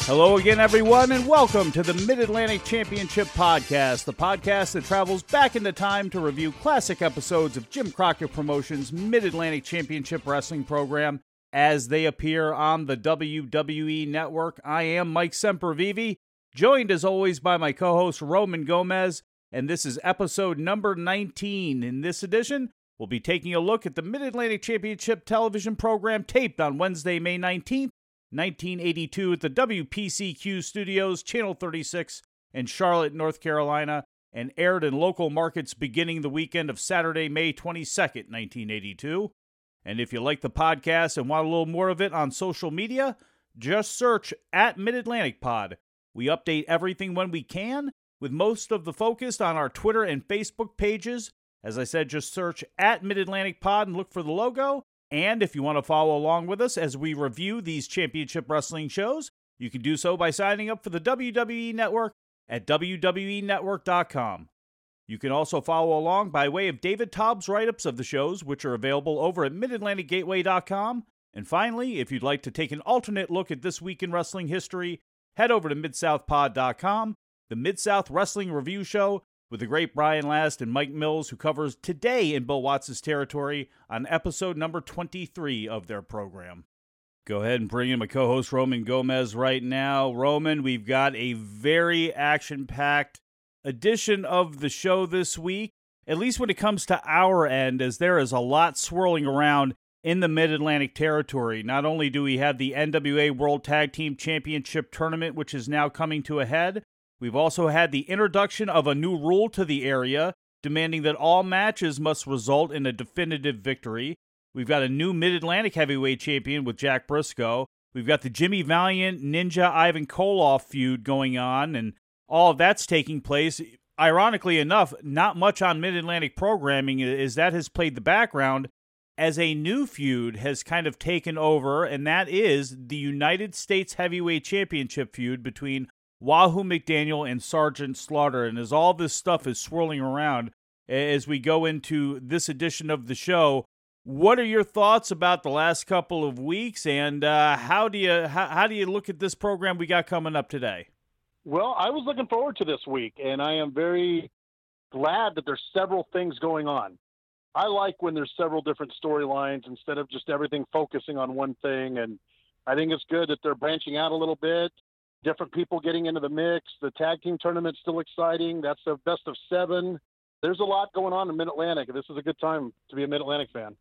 Hello again, everyone, and welcome to the Mid-Atlantic Championship Podcast, the podcast that travels back into time to review classic episodes of Jim Crockett Promotions' Mid-Atlantic Championship Wrestling program as they appear on the WWE Network. I am Mike Sempervive, joined as always by my co-host Roman Gomez, and this is episode number 19. In this edition, we'll be taking a look at the Mid-Atlantic Championship television program taped on Wednesday, May 19th, 1982 at the WPCQ Studios, Channel 36 in Charlotte, North Carolina, and aired in local markets beginning the weekend of Saturday, May 22nd, 1982. And if you like the podcast and want a little more of it on social media, just search at Mid-Atlantic Pod. We update everything when we can, with most of the focus on our Twitter and Facebook pages. As I said, just search at Mid-Atlantic Pod and look for the logo. And if you want to follow along with us as we review these championship wrestling shows, you can do so by signing up for the WWE Network at WWENetwork.com. You can also follow along by way of David Taub's write-ups of the shows, which are available over at MidAtlanticGateway.com. And finally, if you'd like to take an alternate look at this week in wrestling history, head over to MidSouthPod.com, the Mid-South Wrestling Review Show, with the great Brian Last and Mike Mills, who covers today in Bill Watts' territory on episode number 23 of their program. Go ahead and bring in my co-host Roman Gomez right now. Roman, we've got a very action-packed edition of the show this week, at least when it comes to our end, as there is a lot swirling around in the Mid-Atlantic territory. Not only do we have the NWA World Tag Team Championship Tournament, which is now coming to a head, we've also had the introduction of a new rule to the area, demanding that all matches must result in a definitive victory. We've got a new Mid-Atlantic Heavyweight Champion with Jack Briscoe. We've got the Jimmy Valiant Ninja Ivan Koloff feud going on, and all of that's taking place. Ironically enough, not much on Mid-Atlantic programming, as that has played the background, as a new feud has kind of taken over, and that is the United States Heavyweight Championship feud between Wahoo McDaniel and Sergeant Slaughter. And as all this stuff is swirling around as we go into this edition of the show, what are your thoughts about the last couple of weeks, and how do you look at this program we got coming up today? Well, I was looking forward to this week, and I am very glad that there's several things going on. I like when there's several different storylines instead of just everything focusing on one thing, and I think it's good that they're branching out a little bit. Different people getting into the mix. The tag team tournament's still exciting. That's the best of 7. There's a lot going on in Mid-Atlantic. This is a good time to be a Mid-Atlantic fan.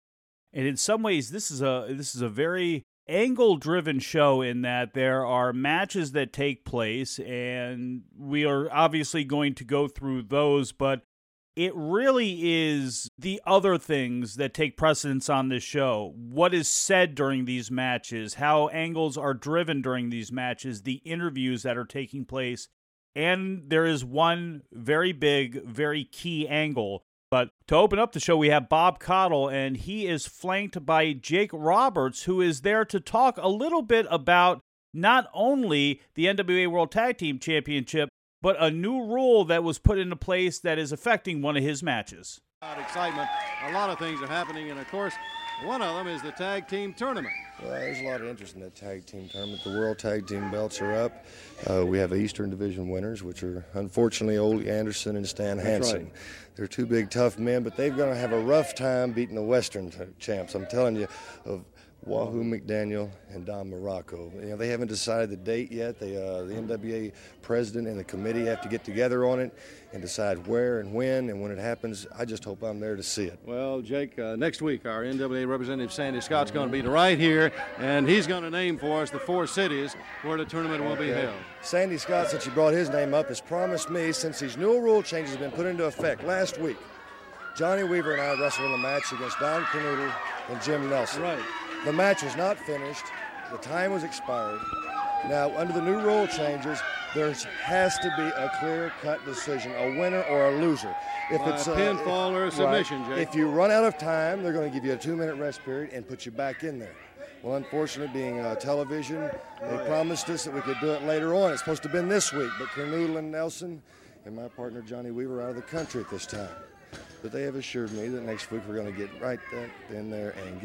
And in some ways, this is a very angle-driven show in that there are matches that take place, and we are obviously going to go through those, but it really is the other things that take precedence on this show. What is said during these matches, how angles are driven during these matches, the interviews that are taking place. And there is one very big, very key angle. But to open up the show, we have Bob Caudle, and he is flanked by Jake Roberts, who is there to talk a little bit about not only the NWA World Tag Team Championship, but a new rule that was put into place that is affecting one of his matches. Excitement. A lot of things are happening, and of course, one of them is the tag team tournament. Well, there's a lot of interest in that tag team tournament. The World Tag Team belts are up. We have the Eastern Division winners, which are unfortunately Ole Anderson and Stan Hansen. Right. They're two big, tough men, but they're going to have a rough time beating the Western champs. I'm telling you, of Wahoo McDaniel and Don Morocco. You know, they haven't decided the date yet. The NWA president and the committee have to get together on it and decide where and when it happens. I just hope I'm there to see it. Well, Jake, next week our NWA representative Sandy Scott's going to be right here, and he's going to name for us the 4 cities where the tournament will be held. Sandy Scott, since you brought his name up, has promised me, since these new rule changes have been put into effect last week, Johnny Weaver and I wrestled in a match against Don Kernodle and Jim Nelson. Right. The match was not finished. The time was expired. Now, under the new rule changes, there has to be a clear-cut decision, a winner or a loser. If it's a pinfall or a submission, right, Jake. if you run out of time, they're going to give you a 2-minute rest period and put you back in there. Well, unfortunately, being television, they promised us that we could do it later on. It's supposed to have been this week, but Kernodle and Nelson and my partner Johnny Weaver are out of the country at this time. But they have assured me that next week we're going to get right in there and get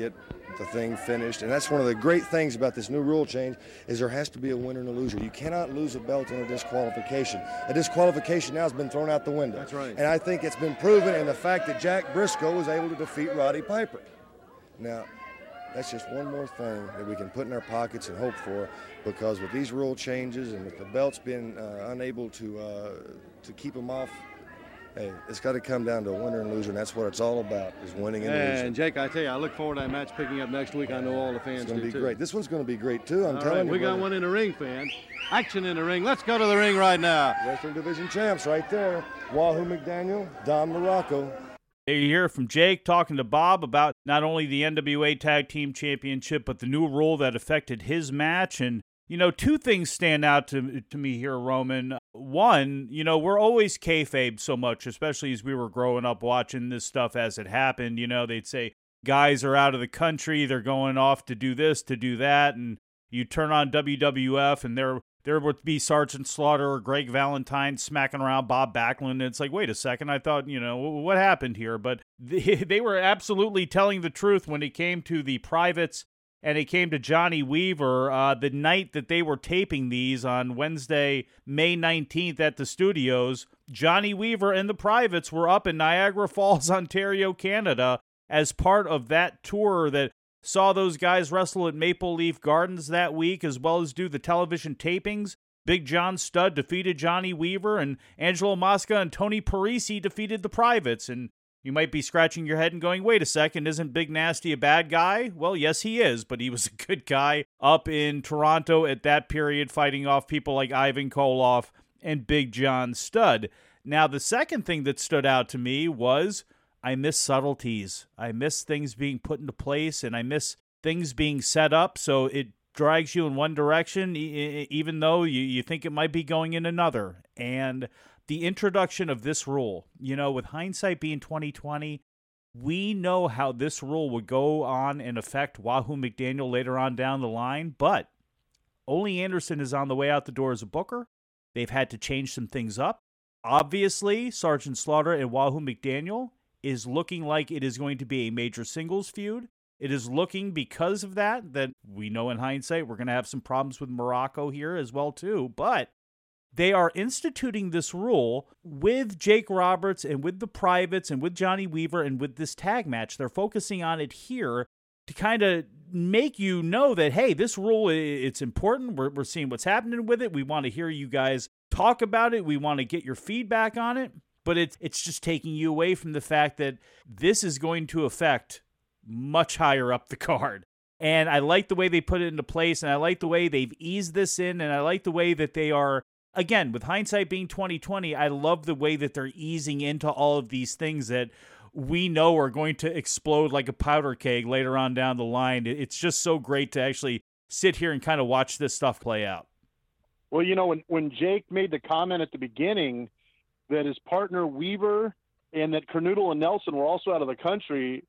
the thing finished. And that's one of the great things about this new rule change is there has to be a winner and a loser. You cannot lose a belt in a disqualification. A disqualification now has been thrown out the window. That's right. And I think it's been proven in the fact that Jack Briscoe was able to defeat Roddy Piper. Now, that's just one more thing that we can put in our pockets and hope for, because with these rule changes and with the belts being unable to keep them off, hey, it's got to come down to a winner and loser, and that's what it's all about, is winning and losing. And Jake, I tell you, I look forward to that match picking up next week. I know all the fans do, too. It's going to be great. This one's going to be great, too. I'm telling you. We got one in the ring, fan. Action in the ring. Let's go to the ring right now. Western Division champs right there. Wahoo McDaniel, Don Morocco. You hear from Jake talking to Bob about not only the NWA Tag Team Championship, but the new rule that affected his match. And, you know, two things stand out to me here, Roman. One, you know, we're always kayfabe so much, especially as we were growing up watching this stuff as it happened. You know, they'd say guys are out of the country, they're going off to do this, to do that, and you turn on WWF and there would be Sergeant Slaughter or Greg Valentine smacking around Bob Backlund, and it's like, wait a second, I thought, you know, what happened here? But they were absolutely telling the truth when it came to the Privates and it came to Johnny Weaver. The night that they were taping these on Wednesday, May 19th at the studios, Johnny Weaver and the Privates were up in Niagara Falls, Ontario, Canada, as part of that tour that saw those guys wrestle at Maple Leaf Gardens that week, as well as do the television tapings. Big John Studd defeated Johnny Weaver, and Angelo Mosca and Tony Parisi defeated the Privates. And you might be scratching your head and going, wait a second, isn't Big Nasty a bad guy? Well, yes, he is, but he was a good guy up in Toronto at that period, fighting off people like Ivan Koloff and Big John Studd. Now, the second thing that stood out to me was I miss subtleties. I miss things being put into place, and I miss things being set up so it drags you in one direction, even though you think it might be going in another. And the introduction of this rule, you know, with hindsight being 2020, we know how this rule would go on and affect Wahoo McDaniel later on down the line, but Ole Anderson is on the way out the door as a booker. They've had to change some things up. Obviously, Sergeant Slaughter and Wahoo McDaniel is looking like it is going to be a major singles feud. It is looking, because of that we know in hindsight we're going to have some problems with Morocco here as well too, but they are instituting this rule with Jake Roberts and with the Privates and with Johnny Weaver and with this tag match. They're focusing on it here to kind of make you know that, hey, this rule, it's important. We're seeing what's happening with it. We want to hear you guys talk about it. We want to get your feedback on it. But it's just taking you away from the fact that this is going to affect much higher up the card. And I like the way they put it into place, and I like the way they've eased this in, and I like the way that they are, again, with hindsight being 2020, I love the way that they're easing into all of these things that we know are going to explode like a powder keg later on down the line. It's just so great to actually sit here and kind of watch this stuff play out. Well, you know, when Jake made the comment at the beginning that his partner Weaver and that Kernodle and Nelson were also out of the country,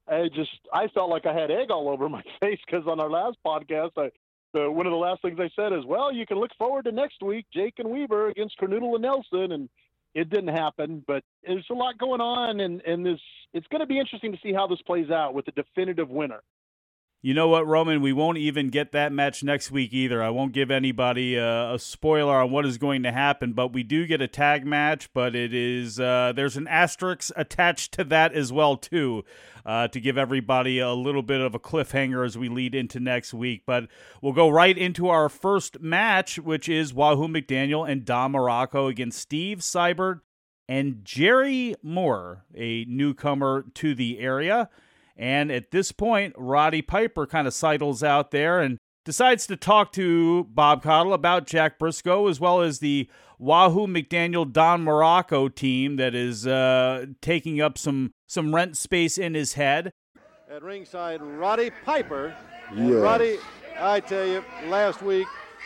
I felt like I had egg all over my face, because on our last podcast, one of the last things I said is, well, you can look forward to next week, Jake and Weaver against Kernodle and Nelson, and it didn't happen. But there's a lot going on, and it's going to be interesting to see how this plays out with the definitive winner. You know what, Roman? We won't even get that match next week either. I won't give anybody a spoiler on what is going to happen, but we do get a tag match, but it is there's an asterisk attached to that as well, too, to give everybody a little bit of a cliffhanger as we lead into next week. But we'll go right into our first match, which is Wahoo McDaniel and Don Morocco against Steve Seibert and Jerry Moore, a newcomer to the area. And at this point, Roddy Piper kind of sidles out there and decides to talk to Bob Caudle about Jack Briscoe, as well as the Wahoo McDaniel Don Morocco team that is taking up some rent space in his head. At ringside, Roddy Piper. Yeah. Roddy, I tell you, last week,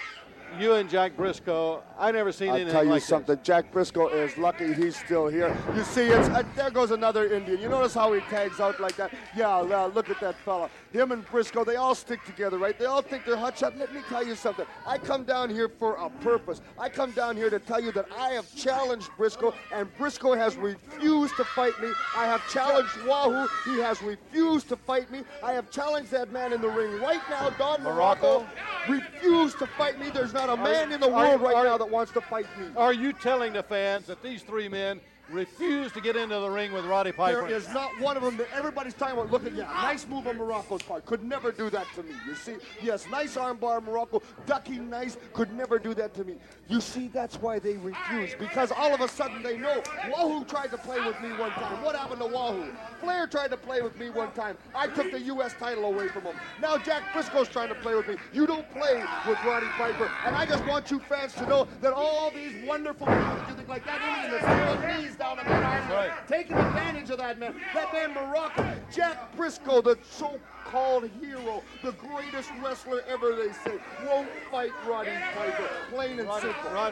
you and Jack Briscoe, I never seen anything like this. I'll tell you something. Jack Briscoe is lucky he's still here. You see, there goes another Indian. You notice how he tags out like that? Yeah, look at that fella. Him and Briscoe, they all stick together, right? They all think they're hot shot. Let me tell you something. I come down here for a purpose. I come down here to tell you that I have challenged Briscoe, and Briscoe has refused to fight me. I have challenged Wahoo. He has refused to fight me. I have challenged that man in the ring right now. Don Muraco refused to fight me. There's not a man in the world right now that wants to fight me. Are you telling the fans that these three men refuse to get into the ring with Roddy Piper? There is not one of them that everybody's talking about. Look at, nice move on Morocco's part. Could never do that to me. You see? Yes, nice armbar, Morocco. Ducking nice. Could never do that to me. You see, that's why they refuse. Because all of a sudden they know. Wahoo tried to play with me one time. What happened to Wahoo? Flair tried to play with me one time. I took the U.S. title away from him. Now Jack Briscoe's trying to play with me. You don't play with Roddy Piper. And I just want you fans to know that all these wonderful people, you think like that Indian that's on knees down in that arm, taking advantage of that man. That man Morocco, Jack Briscoe, the so-called hero, the greatest wrestler ever, they say, won't fight Roddy Piper. Plain and simple. Roddy,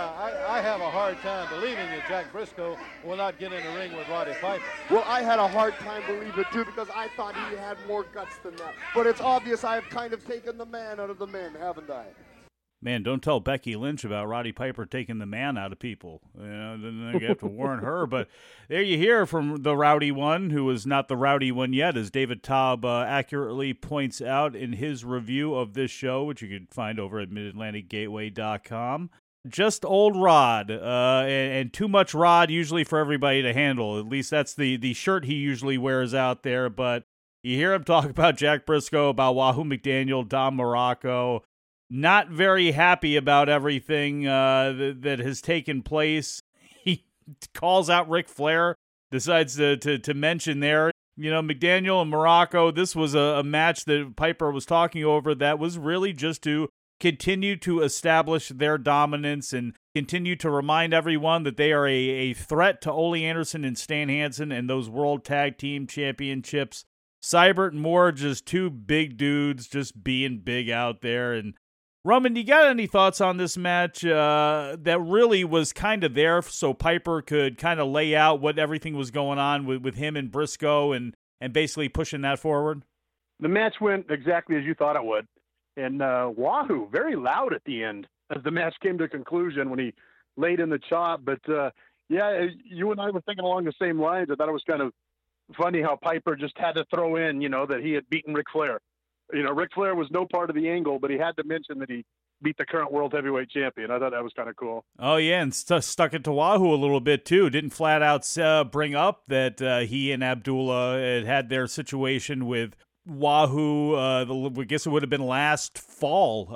I have a hard time believing that Jack Briscoe will not get in the ring with Roddy Piper. Well, I had a hard time believing it too, because I thought he had more guts than that. But it's obvious I have kind of taken the man out of the men, haven't I? Man, don't tell Becky Lynch about Roddy Piper taking the man out of people. Then you have to warn her. But there you hear from the rowdy one, who is not the rowdy one yet, as David Taub accurately points out in his review of this show, which you can find over at MidAtlanticGateway.com. Just old Rod, and too much Rod usually for everybody to handle. At least that's the shirt he usually wears out there. But you hear him talk about Jack Briscoe, about Wahoo McDaniel, Don Muraco. Not very happy about everything that has taken place. He calls out Ric Flair, decides to mention there. You know, McDaniel and Muraco, this was a match that Piper was talking over that was really just to continue to establish their dominance and continue to remind everyone that they are a threat to Ole Anderson and Stan Hansen and those World Tag Team Championships. Seibert and Moore, just two big dudes just being big out there. And Roman, you got any thoughts on this match that really was kind of there so Piper could kind of lay out what everything was going on with him and Briscoe and basically pushing that forward? The match went exactly as you thought it would. And Wahoo, very loud at the end as the match came to a conclusion when he laid in the chop. But, yeah, you and I were thinking along the same lines. I thought it was kind of funny how Piper just had to throw in, that he had beaten Ric Flair. Ric Flair was no part of the angle, but he had to mention that he beat the current world heavyweight champion. I thought that was kind of cool. Oh, yeah, and stuck it to Wahoo a little bit, too. Didn't flat out bring up that he and Abdullah had their situation with Wahoo. I guess it would have been last fall,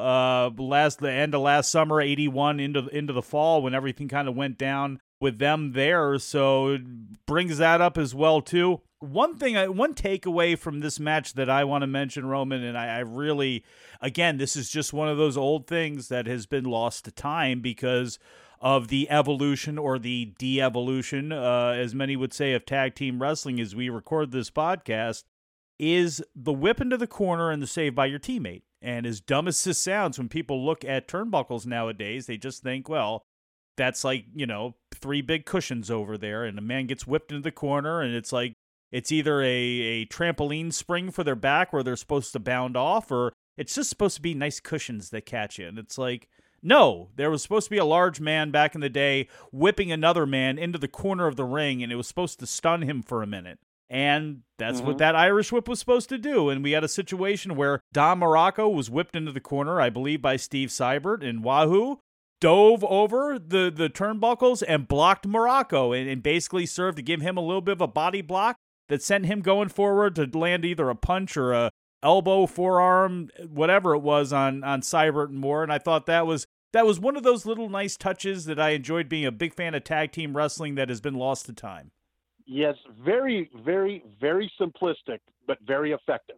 the end of last summer, 81 into the fall when everything kind of went down with them there. So it brings that up as well, too. One takeaway from this match that I want to mention, Roman, and I really, again, this is just one of those old things that has been lost to time because of the evolution or the de-evolution, as many would say, of tag team wrestling as we record this podcast, is the whip into the corner and the save by your teammate. And as dumb as this sounds, when people look at turnbuckles nowadays, they just think, well, that's like, three big cushions over there, and a man gets whipped into the corner, and it's like, it's either a trampoline spring for their back where they're supposed to bound off, or it's just supposed to be nice cushions that catch you. And it's like, no, there was supposed to be a large man back in the day whipping another man into the corner of the ring, and it was supposed to stun him for a minute. And that's what that Irish whip was supposed to do. And we had a situation where Don Muraco was whipped into the corner, I believe, by Steve Seibert, and Wahoo dove over the turnbuckles and blocked Muraco and basically served to give him a little bit of a body block that sent him going forward to land either a punch or a elbow, forearm, whatever it was on Seibert and Moore. And I thought that was one of those little nice touches that I enjoyed being a big fan of tag team wrestling that has been lost to time. Yes, very, very, very simplistic, but very effective.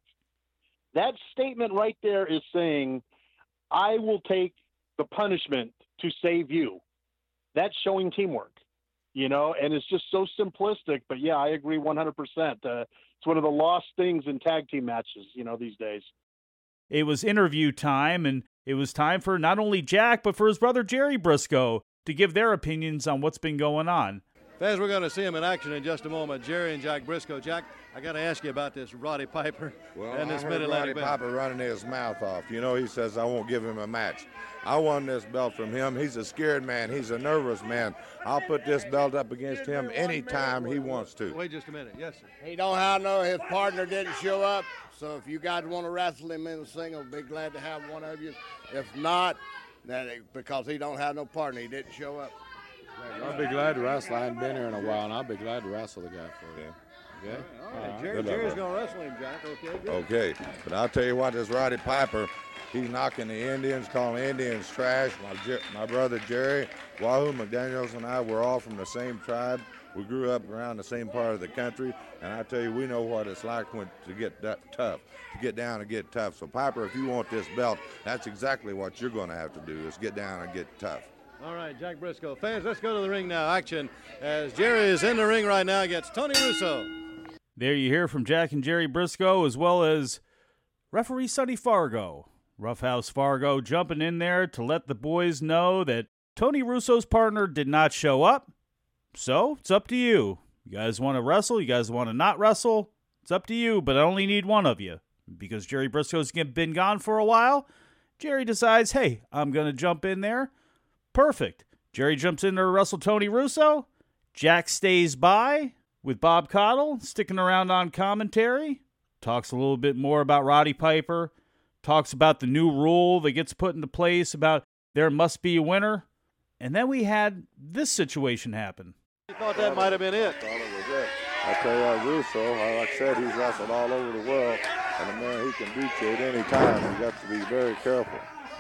That statement right there is saying, I will take the punishment to save you. That's showing teamwork. And it's just so simplistic. But, yeah, I agree 100%. It's one of the lost things in tag team matches, these days. It was interview time, and it was time for not only Jack, but for his brother Jerry Briscoe to give their opinions on what's been going on. Fans, we're going to see him in action in just a moment. Jerry and Jack Briscoe. Jack, I got to ask you about this Roddy Piper and this Mid-Atlantic belt. Roddy Piper running his mouth off. You know, he says, I won't give him a match. I won this belt from him. He's a scared man. He's a nervous man. I'll put this belt up against him anytime he wants to. Wait just a minute. Yes, sir. He don't have no, his partner didn't show up. So if you guys want to wrestle him in a single, be glad to have one of you. If not, because he don't have no partner, he didn't show up. I'll be glad to wrestle. I haven't been here in a while, and I'll be glad to wrestle the guy for you. Okay? All right. Jerry's going to wrestle him, Jack. Okay, good. Okay. But I'll tell you what, this Roddy Piper, he's knocking the Indians, calling Indians trash. My brother Jerry, Wahoo McDaniels, and I were all from the same tribe. We grew up around the same part of the country, and I tell you, we know what it's like to get that tough, to get down and get tough. So, Piper, if you want this belt, that's exactly what you're going to have to do, is get down and get tough. All right, Jack Briscoe. Fans, let's go to the ring now. Action as Jerry is in the ring right now against Tony Russo. There you hear from Jack and Jerry Briscoe, as well as referee Sonny Fargo. Roughhouse Fargo jumping in there to let the boys know that Tony Russo's partner did not show up. So, it's up to you. You guys want to wrestle? You guys want to not wrestle? It's up to you, but I only need one of you. Because Jerry Briscoe's been gone for a while, Jerry decides, hey, I'm going to jump in there. Perfect. Jerry jumps in there to wrestle Tony Russo. Jack stays by with Bob Caudle, sticking around on commentary. Talks a little bit more about Roddy Piper. Talks about the new rule that gets put into place about there must be a winner. And then we had this situation happen. You thought that might have been it. I thought it was it. I tell you, Russo, like I said, he's wrestled all over the world. And a man, he can beat you at any time. You got to be very careful.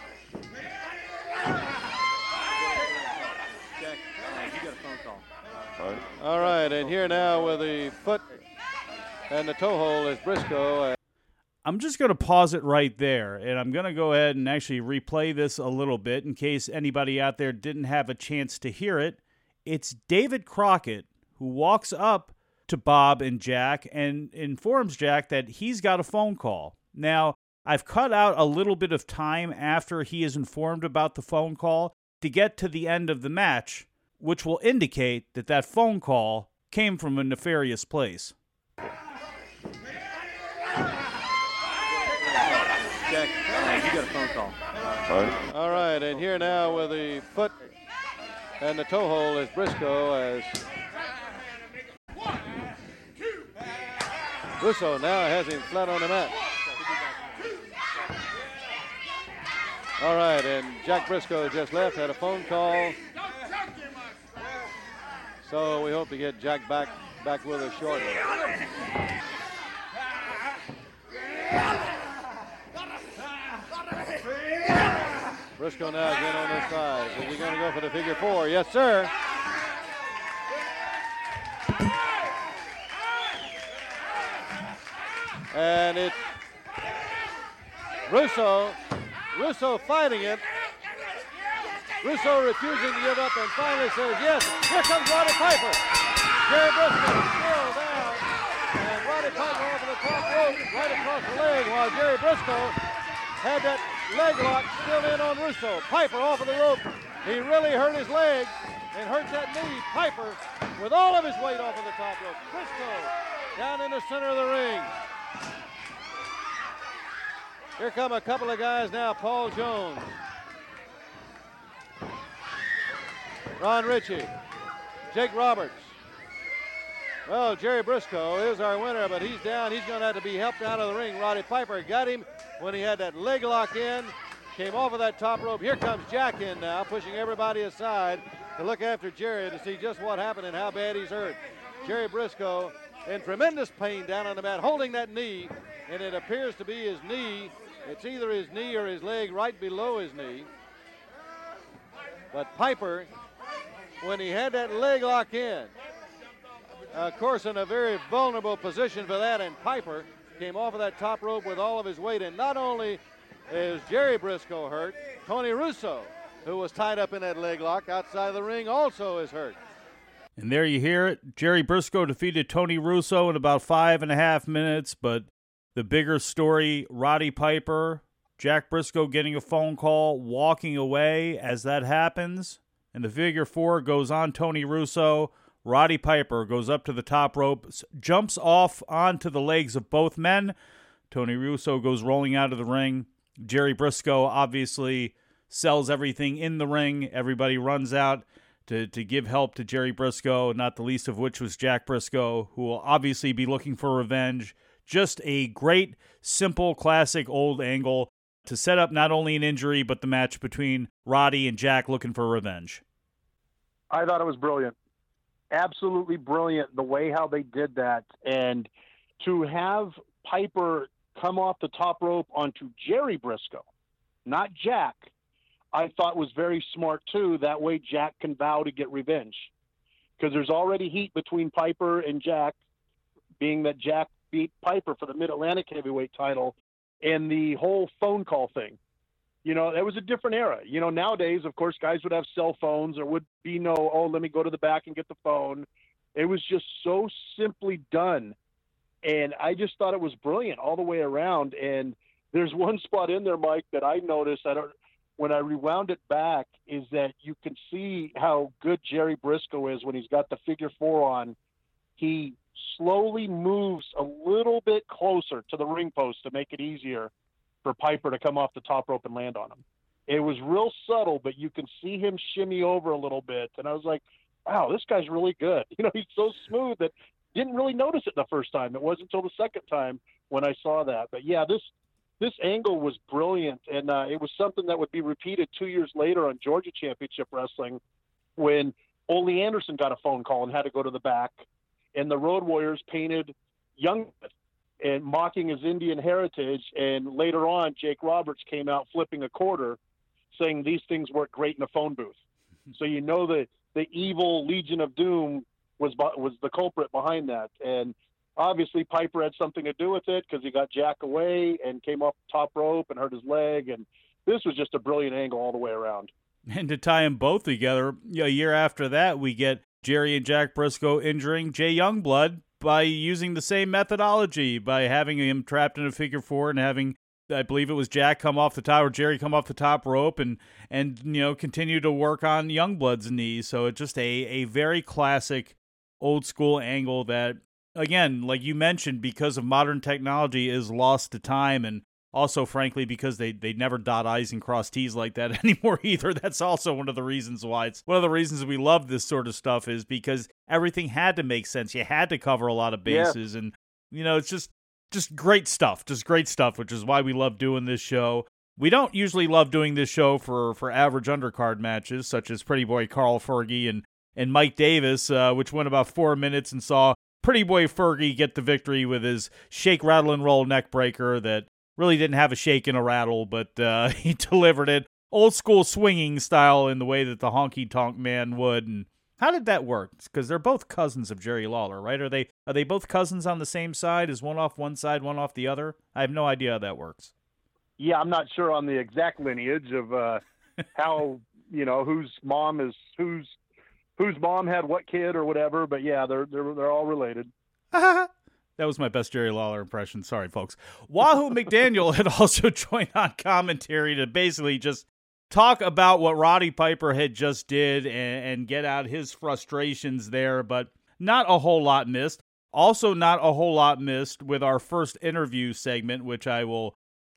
All right, and here now with the foot and the toe hold is Briscoe. I'm just going to pause it right there, and I'm going to go ahead and actually replay this a little bit in case anybody out there didn't have a chance to hear it. It's David Crockett who walks up to Bob and Jack and informs Jack that he's got a phone call. Now, I've cut out a little bit of time after he is informed about the phone call to get to the end of the match, which will indicate that that phone call came from a nefarious place. Jack, you got a phone call. All right, and here now with the foot and the toe hold is Briscoe as Russo now has him flat on the mat. All right, and Jack Briscoe just left, had a phone call. So we hope to get Jack back with us shortly. Briscoe now again on this side. Is he going to go for the figure four? Yes, sir. And it's Russo fighting it. Russo refusing to give up and finally says yes. Here comes Roddy Piper. Jerry Briscoe still down. And Roddy Piper over the top rope right across the leg while Jerry Briscoe had that leg lock still in on Russo. Piper off of the rope. He really hurt his leg and hurt that knee. Piper with all of his weight off of the top rope. Briscoe down in the center of the ring. Here come a couple of guys now. Paul Jones, Ron Ritchie, Jake Roberts. Well, Jerry Briscoe is our winner, but he's down. He's going to have to be helped out of the ring. Roddy Piper got him when he had that leg lock in. Came off of that top rope. Here comes Jack in now, pushing everybody aside to look after Jerry to see just what happened and how bad he's hurt. Jerry Briscoe in tremendous pain down on the mat, holding that knee, and it appears to be his knee. It's either his knee or his leg right below his knee. But Piper, when he had that leg lock in, of course in a very vulnerable position for that, and Piper came off of that top rope with all of his weight. And not only is Jerry Briscoe hurt, Tony Russo, who was tied up in that leg lock outside of the ring, also is hurt. And there you hear it. Jerry Briscoe defeated Tony Russo in about 5.5 minutes, but the bigger story, Roddy Piper Jack Briscoe getting a phone call, walking away as that happens, and the figure four goes on Tony Russo. Roddy Piper goes up to the top rope, jumps off onto the legs of both men. Tony Russo goes rolling out of the ring. Jerry Briscoe obviously sells everything in the ring. Everybody runs out to give help to Jerry Briscoe, not the least of which was Jack Briscoe, who will obviously be looking for revenge. Just a great, simple, classic old angle to set up not only an injury, but the match between Roddy and Jack looking for revenge. I thought it was brilliant. Absolutely brilliant, the way how they did that. And to have Piper come off the top rope onto Jerry Briscoe, not Jack, I thought was very smart too. That way Jack can vow to get revenge. Because there's already heat between Piper and Jack, being that Jack beat Piper for the Mid-Atlantic Heavyweight title, and the whole phone call thing. You know, that was a different era. You know, nowadays, of course, guys would have cell phones. There would be no, oh, let me go to the back and get the phone. It was just so simply done. And I just thought it was brilliant all the way around. And there's one spot in there, Mike, that I noticed. When I rewound it back, is that you can see how good Jerry Briscoe is when he's got the figure four on. He slowly moves a little bit closer to the ring post to make it easier for Piper to come off the top rope and land on him. It was real subtle, but you can see him shimmy over a little bit. And I was like, wow, this guy's really good. You know, he's so smooth that didn't really notice it the first time. It wasn't until the second time when I saw that. But yeah, this angle was brilliant, and it was something that would be repeated 2 years later on Georgia Championship Wrestling when Ole Anderson got a phone call and had to go to the back, and the Road Warriors painted Youngblood and mocking his Indian heritage, and later on Jake Roberts came out flipping a quarter saying these things work great in a phone booth. So you know the evil Legion of Doom was the culprit behind that. And obviously, Piper had something to do with it because he got Jack away and came off the top rope and hurt his leg. And this was just a brilliant angle all the way around. And to tie them both together, a year after that, we get Jerry and Jack Briscoe injuring Jay Youngblood by using the same methodology, by having him trapped in a figure four and having, I believe it was Jack come off the top, or Jerry come off the top rope and continue to work on Youngblood's knee. So it's just a very classic old school angle that, again, like you mentioned, because of modern technology is lost to time, and also, frankly, because they never dot I's and cross T's like that anymore either. That's also one of the reasons why. It's one of the reasons we love this sort of stuff, is because everything had to make sense. You had to cover a lot of bases, and, it's just great stuff. Just great stuff, which is why we love doing this show. We don't usually love doing this show for average undercard matches, such as Pretty Boy Carl Fergie and Mike Davis, which went about 4 minutes and saw Pretty Boy Fergie get the victory with his shake, rattle, and roll neck breaker that really didn't have a shake and a rattle, but he delivered it old school swinging style in the way that the Honky Tonk Man would. And how did that work? Because they're both cousins of Jerry Lawler, right? Are they both cousins on the same side? Is one off one side, one off the other? I have no idea how that works. Yeah, I'm not sure on the exact lineage of how, whose mom is whose mom had what kid or whatever, but yeah, they're all related. That was my best Jerry Lawler impression. Sorry, folks. Wahoo McDaniel had also joined on commentary to basically just talk about what Roddy Piper had just did and get out his frustrations there, but not a whole lot missed. Also not a whole lot missed with our first interview segment, which I will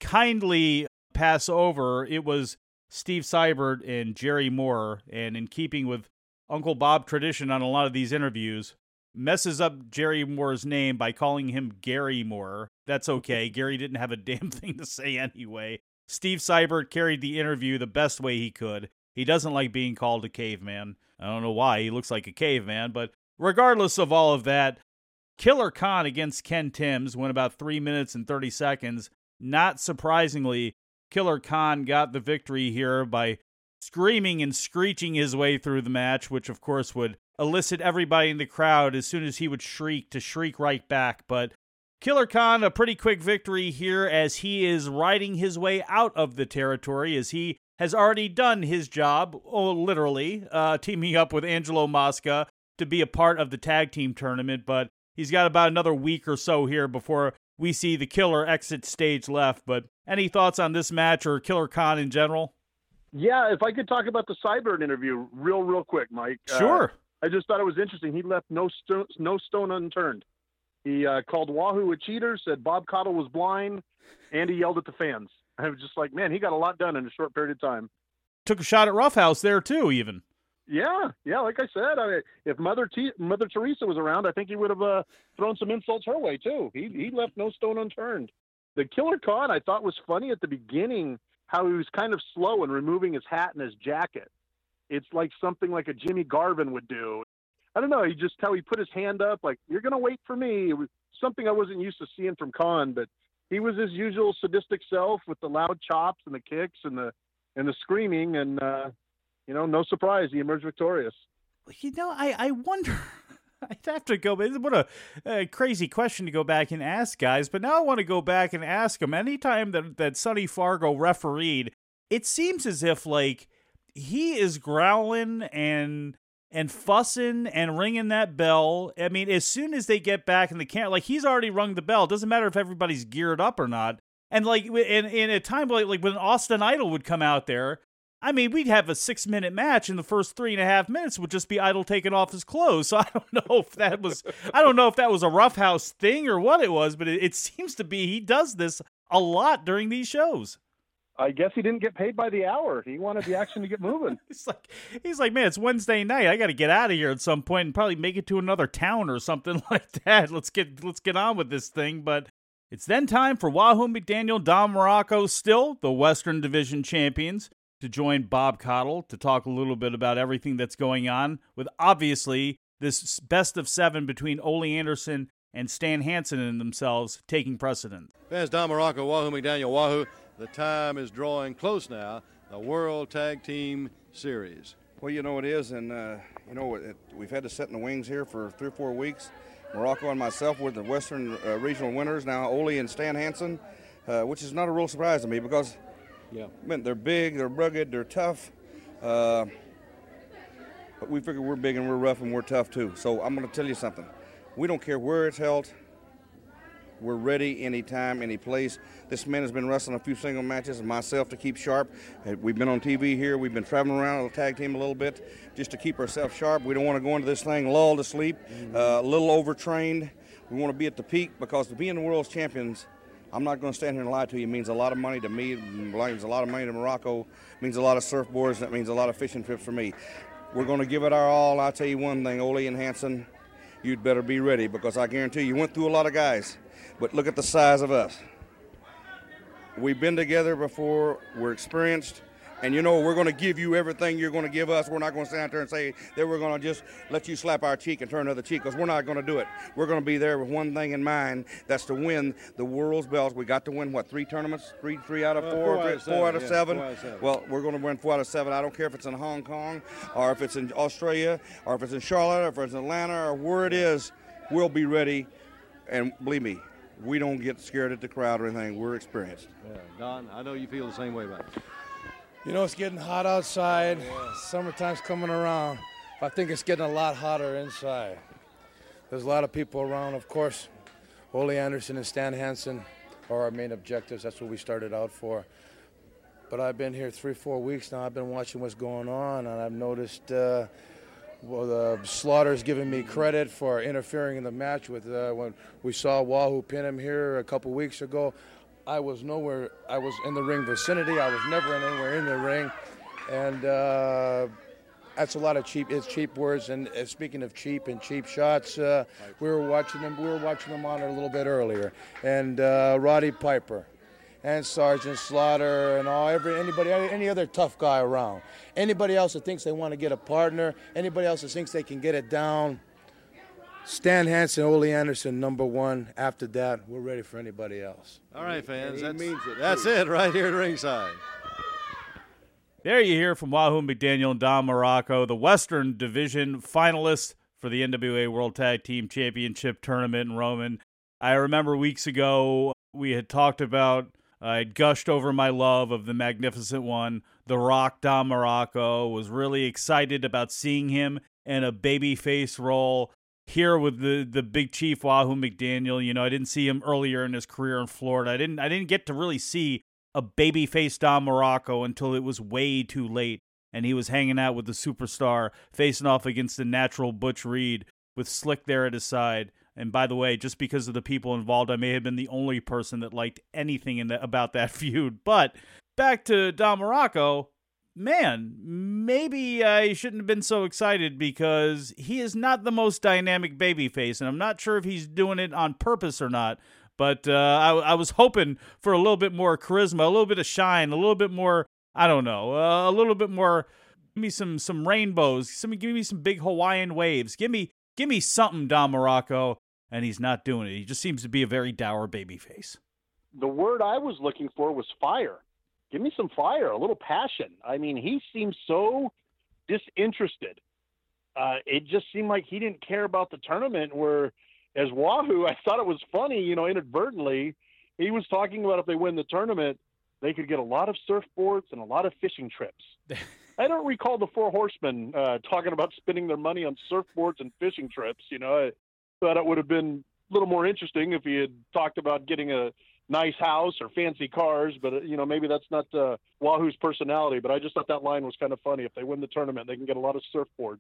kindly pass over. It was Steve Seibert and Jerry Moore, and in keeping with Uncle Bob tradition on a lot of these interviews, messes up Jerry Moore's name by calling him Gary Moore. That's okay. Gary didn't have a damn thing to say anyway. Steve Seibert carried the interview the best way he could. He doesn't like being called a caveman. I don't know why. He looks like a caveman, but regardless of all of that, Killer Khan against Ken Timms went about 3 minutes and 30 seconds. Not surprisingly, Killer Khan got the victory here by screaming and screeching his way through the match, which of course would elicit everybody in the crowd as soon as he would shriek to shriek right back. But Killer Khan, a pretty quick victory here as he is riding his way out of the territory, as he has already done his job, literally, teaming up with Angelo Mosca to be a part of the tag team tournament. But he's got about another week or so here before we see the Killer exit stage left. But any thoughts on this match or Killer Khan in general? Yeah, if I could talk about the Sideburn interview real quick, Mike. Sure. I just thought it was interesting. He left no stone unturned. He called Wahoo a cheater, said Bob Caudle was blind, and he yelled at the fans. I was just like, man, he got a lot done in a short period of time. Took a shot at Roughhouse there, too, even. Yeah, like I said, if Mother Teresa was around, I think he would have thrown some insults her way, too. He left no stone unturned. The Killer Khan, I thought, was funny at the beginning, how he was kind of slow in removing his hat and his jacket. It's like something like a Jimmy Garvin would do. I don't know, he put his hand up, like, you're going to wait for me. It was something I wasn't used to seeing from Khan, but he was his usual sadistic self with the loud chops and the kicks and the screaming, and no surprise, he emerged victorious. I wonder. I'd have to go. What a crazy question to go back and ask, guys. But now I want to go back and ask him. Anytime that Sonny Fargo refereed, it seems as if like he is growling and fussing and ringing that bell. I mean, as soon as they get back in the camp, like he's already rung the bell. It doesn't matter if everybody's geared up or not. And like in a time like when Austin Idol would come out there, I mean, we'd have a 6-minute match, and the first 3.5 minutes would just be Idol taking off his clothes. So I don't know if that was a Roughhouse thing or what it was, but it seems to be he does this a lot during these shows. I guess he didn't get paid by the hour. He wanted the action to get moving. he's like, man, it's Wednesday night. I got to get out of here at some point and probably make it to another town or something like that. Let's get on with this thing. But it's then time for Wahoo McDaniel, Don Muraco, still the Western Division champions, to join Bob Caudle to talk a little bit about everything that's going on with obviously this best of 7 between Ole Anderson and Stan Hansen and themselves taking precedent. Fans, Don Muraco, Wahoo McDaniel, Wahoo. The time is drawing close now. The World Tag Team Series. Well, it is, and we've had to sit in the wings here for 3 or 4 weeks. Muraco and myself were the Western regional winners. Now Ole and Stan Hansen, which is not a real surprise to me because they're big, they're rugged, they're tough. But we figure we're big and we're rough and we're tough too. So I'm going to tell you something. We don't care where it's held. We're ready anytime, any place. This man has been wrestling a few single matches and myself to keep sharp. We've been on TV here. We've been traveling around the tag team a little bit just to keep ourselves sharp. We don't want to go into this thing lulled to sleep, a little overtrained. We want to be at the peak because to be in the world's champions, I'm not going to stand here and lie to you. It means a lot of money to me. It means a lot of money to Muraco. It means a lot of surfboards. That means a lot of fishing trips for me. We're going to give it our all. I'll tell you one thing, Ole and Hansen, you'd better be ready because I guarantee you went through a lot of guys. But look at the size of us. We've been together before. We're experienced. And, we're going to give you everything you're going to give us. We're not going to stand there and say that we're going to just let you slap our cheek and turn the other cheek because we're not going to do it. We're going to be there with one thing in mind. That's to win the world's belts. We got to win, 3 tournaments? Three out of 4? 4 out of 7? Well, we're going to win 4 out of 7. I don't care if it's in Hong Kong or if it's in Australia or if it's in Charlotte or if it's in Atlanta or where it is. We'll be ready. And believe me, we don't get scared at the crowd or anything. We're experienced. Yeah, Don, I know you feel the same way about it. It's getting hot outside. Yeah. Summertime's coming around. I think it's getting a lot hotter inside. There's a lot of people around. Of course, Ole Anderson and Stan Hansen are our main objectives. That's what we started out for. But I've been here 3-4 weeks now. I've been watching what's going on, and I've noticed Slaughter's giving me credit for interfering in the match with when we saw Wahoo pin him here a couple weeks ago. I was nowhere. I was in the ring vicinity. I was never anywhere in the ring, and that's a lot of cheap words. And speaking of cheap and cheap shots, we were watching them. We were watching them on it a little bit earlier, and Roddy Piper, and Sergeant Slaughter, and any other tough guy around. Anybody else that thinks they want to get a partner, anybody else that thinks they can get it down. Stan Hansen, Ole Anderson, number 1. After that, we're ready for anybody else. All right, fans, that's it right here at ringside. There you hear from Wahoo McDaniel and Don Muraco, the Western Division finalists for the NWA World Tag Team Championship Tournament in Roman. I remember weeks ago we had talked about, I'd gushed over my love of the Magnificent One. The Rock, Don Muraco, was really excited about seeing him in a babyface role. here with the Big Chief Wahoo McDaniel. You know, I didn't see him earlier in his career in Florida. I didn't get to really see a babyface Don Muraco until it was way too late, and he was hanging out with the superstar, facing off against the natural Butch Reed with Slick there at his side. And by the way, just because of the people involved, I may have been the only person that liked anything about that feud. But back to Don Muraco. Man, maybe I shouldn't have been so excited because he is not the most dynamic babyface, and I'm not sure if he's doing it on purpose or not, but I was hoping for a little bit more charisma, a little bit of shine, a little bit more, I don't know, a little bit more, give me some rainbows, give me some big Hawaiian waves, give me something, Don Muraco, and he's not doing it. He just seems to be a very dour babyface. The word I was looking for was fire. Give me some fire, a little passion. I mean, he seems so disinterested. It just seemed like he didn't care about the tournament, where as Wahoo, I thought it was funny, you know, inadvertently, he was talking about if they win the tournament, they could get a lot of surfboards and a lot of fishing trips. I don't recall the Four Horsemen talking about spending their money on surfboards and fishing trips. You know, I thought it would have been a little more interesting if he had talked about getting a nice house or fancy cars, but you know, maybe that's not Wahoo's personality, but I just thought that line was kind of funny. If they win the tournament, they can get a lot of surfboards.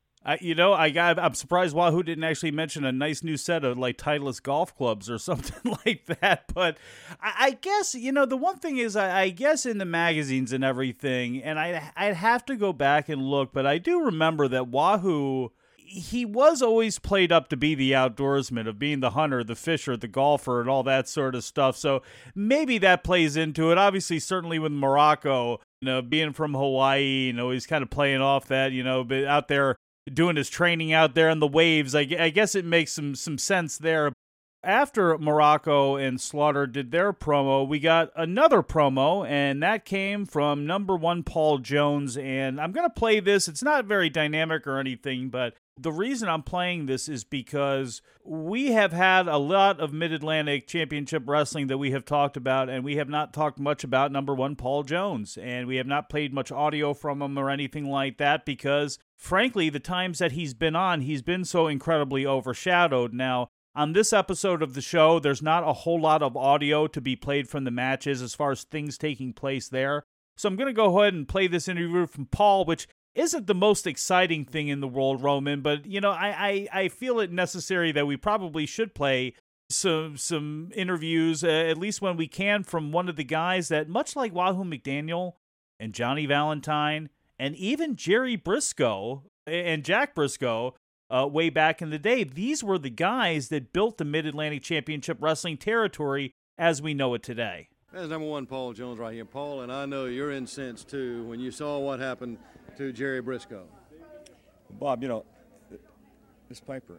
I'm surprised Wahoo didn't actually mention a nice new set of like Titleist golf clubs or something like that. But I guess, you know, the one thing is, I guess in the magazines and everything, and I'd have to go back and look, but I do remember that Wahoo, he was always played up to be the outdoorsman, of being the hunter, the fisher, the golfer, and all that sort of stuff. So maybe that plays into it. Obviously, certainly with Muraco, you know, being from Hawaii, you know, he's kind of playing off that, you know, but out there doing his training out there in the waves. I guess it makes some sense there. After Muraco and Slaughter did their promo, we got another promo, and that came from number one Paul Jones. And I'm going to play this. It's not very dynamic or anything, but the reason I'm playing this is because we have had a lot of Mid-Atlantic Championship Wrestling that we have talked about, and we have not talked much about number one Paul Jones. And we have not played much audio from him or anything like that because, frankly, the times that he's been so incredibly overshadowed. Now, on this episode of the show, there's not a whole lot of audio to be played from the matches as far as things taking place there. So I'm going to go ahead and play this interview from Paul, which isn't the most exciting thing in the world, Roman, but, you know, I feel it necessary that we probably should play some interviews, at least when we can, from one of the guys that, much like Wahoo McDaniel and Johnny Valentine and even Jerry Briscoe and Jack Briscoe, way back in the day, these were the guys that built the Mid-Atlantic Championship Wrestling territory as we know it today. That's number one Paul Jones right here. Paul, and I know you're incensed, too, when you saw what happened to Jerry Briscoe. Bob, you know, this Piper,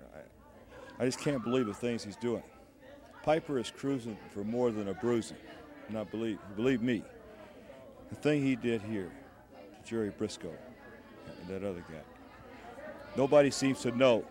I just can't believe the things he's doing. Piper is cruising for more than a bruising. Not believe me. The thing he did here to Jerry Briscoe and that other guy, nobody seems to know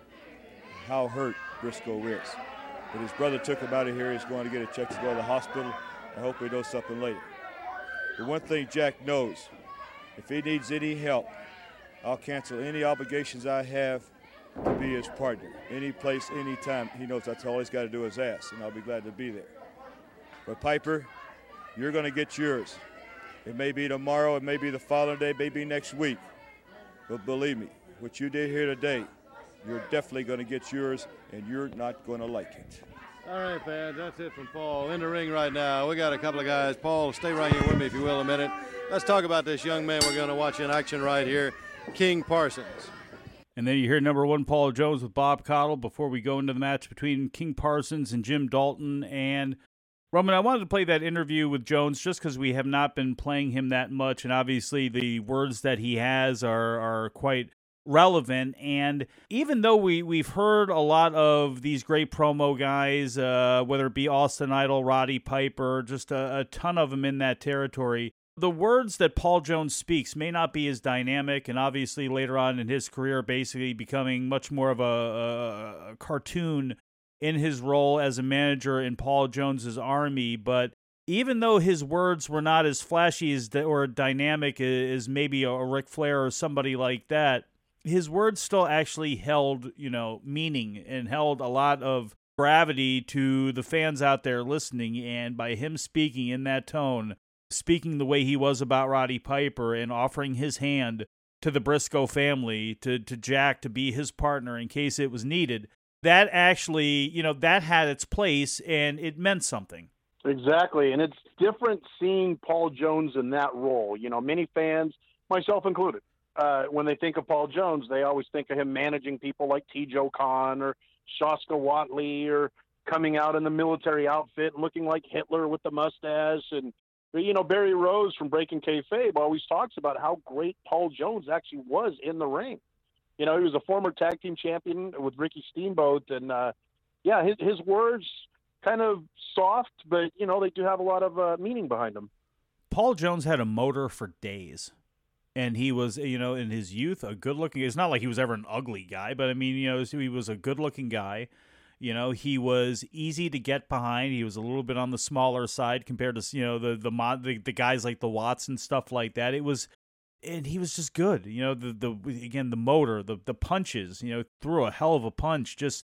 how hurt Briscoe is. But his brother took him out of here. He's going to get a check to go to the hospital. I hope he knows something later. The one thing Jack knows, if he needs any help, I'll cancel any obligations I have to be his partner. Any place, any time. He knows that's all he's got to do is ask, and I'll be glad to be there. But Piper, you're going to get yours. It may be tomorrow, it may be the following day, it may be next week. But believe me, what you did here today, you're definitely going to get yours, and you're not going to like it. All right, fans, that's it from Paul. In the ring right now, we got a couple of guys. Paul, stay right here with me, if you will, a minute. Let's talk about this young man we're going to watch in action right here, King Parsons. And then you hear number one Paul Jones with Bob Caudle before we go into the match between King Parsons and Jim Dalton. And Roman, I wanted to play that interview with Jones just because we have not been playing him that much, and obviously the words that he has are quite relevant. And even though we've heard a lot of these great promo guys, whether it be Austin Idol, Roddy Piper, just a ton of them in that territory, the words that Paul Jones speaks may not be as dynamic, and obviously later on in his career basically becoming much more of a cartoon in his role as a manager in Paul Jones's army. But even though his words were not as flashy as or dynamic as maybe a Ric Flair or somebody like that, his words still actually held, meaning and held a lot of gravity to the fans out there listening. And by him speaking in that tone, speaking the way he was about Roddy Piper and offering his hand to the Briscoe family, to Jack to be his partner in case it was needed, that actually, that had its place and it meant something. Exactly, and it's different seeing Paul Jones in that role. Many fans, myself included, when they think of Paul Jones, they always think of him managing people like T. Joe Khan or Shaska Watley, or coming out in the military outfit and looking like Hitler with the mustache. And, Barry Rose from Breaking Kayfabe always talks about how great Paul Jones actually was in the ring. He was a former tag team champion with Ricky Steamboat. And, his words kind of soft, but, they do have a lot of meaning behind them. Paul Jones had a motor for days. And he was, in his youth, a good-looking. It's not like he was ever an ugly guy, but I mean, he was a good-looking guy. He was easy to get behind. He was a little bit on the smaller side compared to, the guys like the Watts and stuff like that. And he was just good. The motor, the punches. Threw a hell of a punch. Just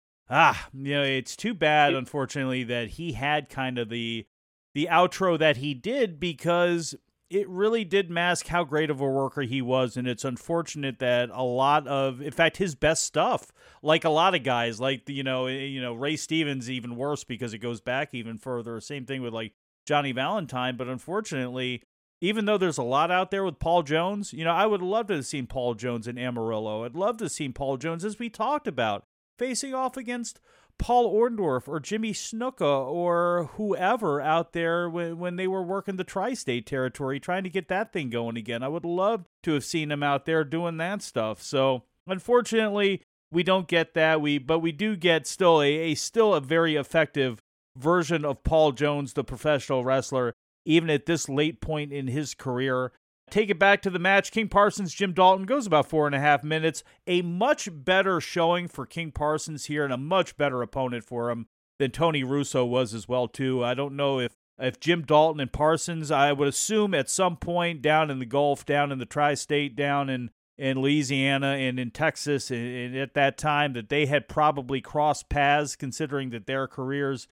it's too bad, unfortunately, that he had kind of the outro that he did, because it really did mask how great of a worker he was, and it's unfortunate that in fact, his best stuff, like a lot of guys, like Ray Stevens, even worse because it goes back even further. Same thing with like Johnny Valentine, but unfortunately, even though there's a lot out there with Paul Jones, I would love to have seen Paul Jones in Amarillo. I'd love to have seen Paul Jones, as we talked about, facing off against Paul Orndorff or Jimmy Snuka or whoever out there when they were working the tri-state territory, trying to get that thing going again. I would love to have seen him out there doing that stuff. So unfortunately, we don't get that. But we do get still a very effective version of Paul Jones, the professional wrestler, even at this late point in his career. Take it back to the match. King Parsons, Jim Dalton, goes about 4.5 minutes. A much better showing for King Parsons here, and a much better opponent for him than Tony Russo was as well, too. I don't know if Jim Dalton and Parsons, I would assume at some point down in the Gulf, down in the tri-state, down in Louisiana and in Texas, and at that time that they had probably crossed paths, considering that their careers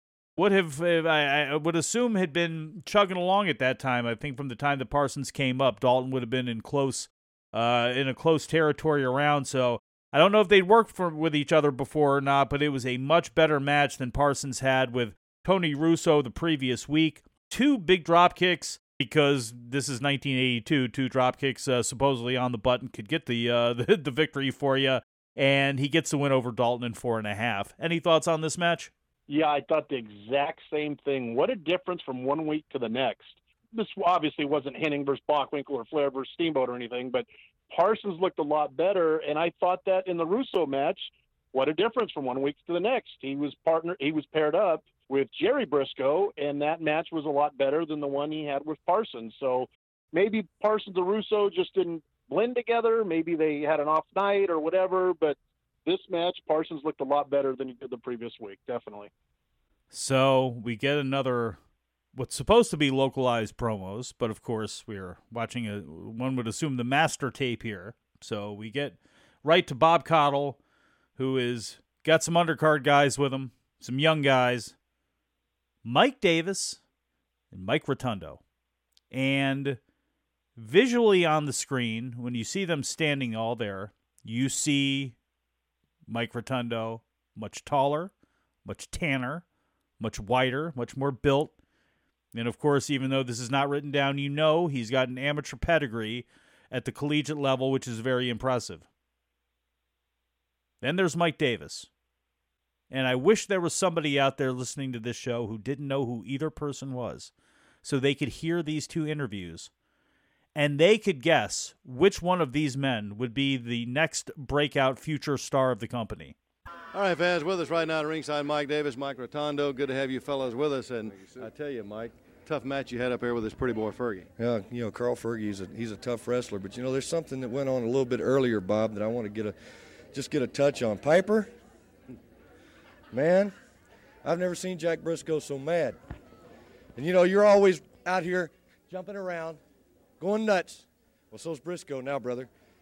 I would assume had been chugging along at that time. I think from the time that Parsons came up, Dalton would have been in a close territory around. So I don't know if they'd worked with each other before or not, but it was a much better match than Parsons had with Tony Russo the previous week. 2 big drop kicks, because this is 1982. 2 drop kicks supposedly on the button could get the victory for you, and he gets the win over Dalton in 4.5. Any thoughts on this match? Yeah, I thought the exact same thing. What a difference from one week to the next. This obviously wasn't Hennig versus Bockwinkel or Flair versus Steamboat or anything, but Parsons looked a lot better, and I thought that in the Russo match, what a difference from one week to the next. He was paired up with Jerry Briscoe, and that match was a lot better than the one he had with Parsons. So maybe Parsons and Russo just didn't blend together. Maybe they had an off night or whatever, but this match, Parsons looked a lot better than he did the previous week, definitely. So we get another, what's supposed to be localized promos, but of course we're watching one would assume the master tape here. So we get right to Bob Caudle, who is got some undercard guys with him, some young guys, Mike Davis and Mike Rotundo. And visually on the screen, when you see them standing all there, you see Mike Rotundo, much taller, much tanner, much wider, much more built. And of course, even though this is not written down, he's got an amateur pedigree at the collegiate level, which is very impressive. Then there's Mike Davis. And I wish there was somebody out there listening to this show who didn't know who either person was, so they could hear these 2 interviews and they could guess which one of these men would be the next breakout future star of the company. All right, fans, with us right now at ringside, Mike Davis, Mike Rotundo. Good to have you fellas with us. And I tell you, Mike, tough match you had up here with this pretty boy Fergie. Yeah, Carl Fergie, he's a tough wrestler. But, there's something that went on a little bit earlier, Bob, that I want to get a touch on. Piper, man, I've never seen Jack Briscoe so mad. And, you're always out here jumping around, going nuts. Well, so's Briscoe now, brother.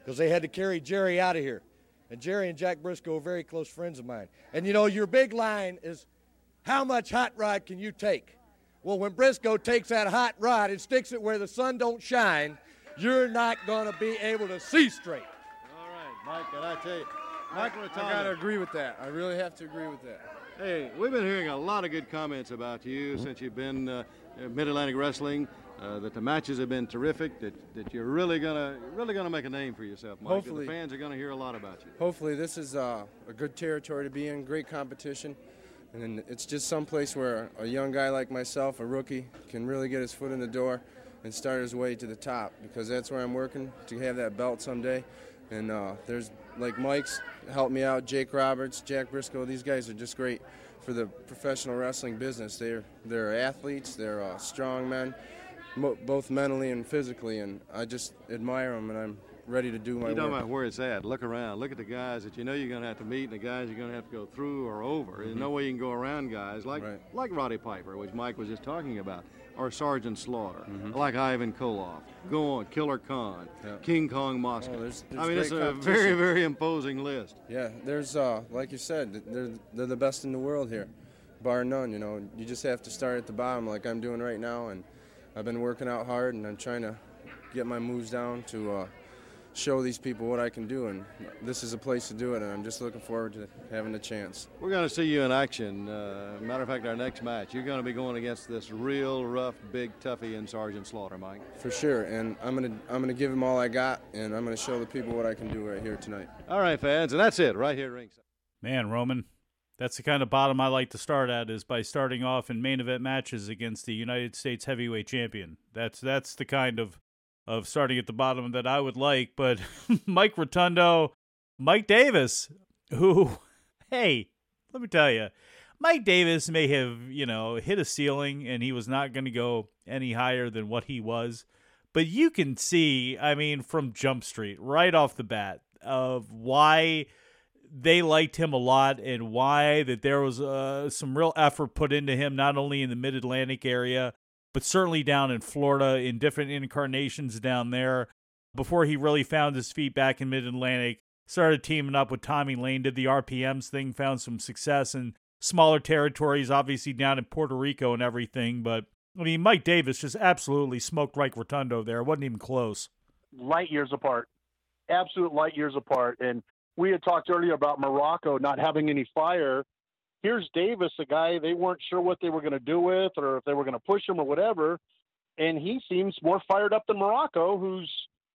because they had to carry Jerry out of here. And Jerry and Jack Briscoe are very close friends of mine. And, you know, your big line is, how much hot rod can you take? Well, when Briscoe takes that hot rod and sticks it where the sun don't shine, you're not going to be able to see straight. All right, Mike, and I tell you, Mike Rotundo. I got to agree with that. I really have to agree with that. Hey, we've been hearing a lot of good comments about you since you've been Mid-Atlantic Wrestling. That the matches have been terrific. That you're really gonna make a name for yourself, Mike. Hopefully, the fans are gonna hear a lot about you. Hopefully, this is a good territory to be in. Great competition, and it's just some place where a young guy like myself, a rookie, can really get his foot in the door and start his way to the top. Because that's where I'm working to have that belt someday. And there's like Mike's helped me out, Jake Roberts, Jack Briscoe. These guys are just great for the professional wrestling business. They're athletes. They're strong men. Both mentally and physically, and I just admire them, and I'm ready to do my work. You know about where it's at. Look around. Look at the guys that you know you're going to have to meet and the guys you're going to have to go through or over. There's no way you can go around guys like Roddy Piper, which Mike was just talking about, or Sergeant Slaughter, like Ivan Koloff. Go on, Killer Khan, King Kong Moscow. There's I mean, it's a very, very imposing list. Yeah, there's, like you said, they're the best in the world here, bar none. You know, you just have to start at the bottom like I'm doing right now, and I've been working out hard, and I'm trying to get my moves down to show these people what I can do, and this is a place to do it, and I'm just looking forward to having the chance. We're going to see you in action. Matter of fact, our next match, you're going to be going against this real rough, big toughie in Sergeant Slaughter, Mike. For sure, and I'm gonna give him all I got, and I'm gonna show the people what I can do right here tonight. All right, fans, and that's it right here at ringside. Man, Roman, that's the kind of bottom I like to start at, is by starting off in main event matches against the United States heavyweight champion. That's the kind of starting at the bottom that I would like. But Mike Rotundo, Mike Davis, who, hey, let me tell you, Mike Davis may have, hit a ceiling and he was not going to go any higher than what he was. But you can see, I mean, from Jump Street, right off the bat, of why they liked him a lot and why that there was some real effort put into him, not only in the Mid-Atlantic area, but certainly down in Florida in different incarnations down there. Before he really found his feet back in Mid-Atlantic, started teaming up with Tommy Lane, did the RPMs thing, found some success in smaller territories, obviously down in Puerto Rico and everything. But, I mean, Mike Davis just absolutely smoked Mike Rotundo there. It wasn't even close. Light years apart. Absolute light years apart. And we had talked earlier about Morocco not having any fire. Here's Davis, a guy they weren't sure what they were going to do with or if they were going to push him or whatever. And he seems more fired up than Morocco, who's,